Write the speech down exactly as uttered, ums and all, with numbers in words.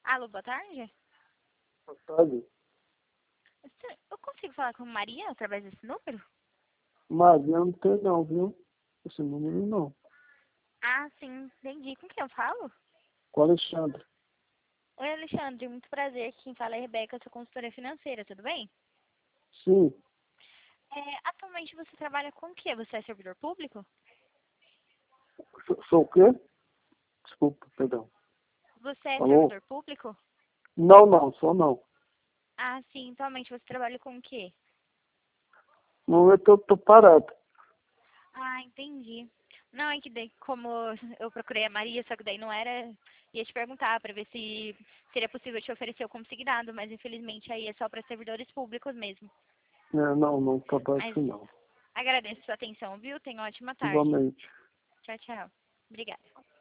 Alô, boa tarde. Boa tarde. Eu consigo falar com Maria através desse número? Maria não tem não, viu? Esse número não. Ah, sim, entendi. Com quem eu falo? Com o Alexandre. Oi, Alexandre, muito prazer. Quem fala é Rebeca, sou consultora financeira, tudo bem? Sim. É, atualmente você trabalha com o quê? Você é servidor público? Sou, sou o quê? Desculpa, perdão. Você é Alô? servidor público? Não, não, sou não. Ah, sim, atualmente você trabalha com o quê? Não, eu tô, tô parado. Ah, entendi. Não, é que daí, como eu procurei a Maria, só que daí não era, ia te perguntar para ver se seria possível te oferecer o consignado, mas infelizmente aí é só para servidores públicos mesmo. É, não, não trabalho Mas assim não. agradeço sua atenção, viu? Tenha uma ótima tarde. Igualmente. Tchau, tchau. Obrigada.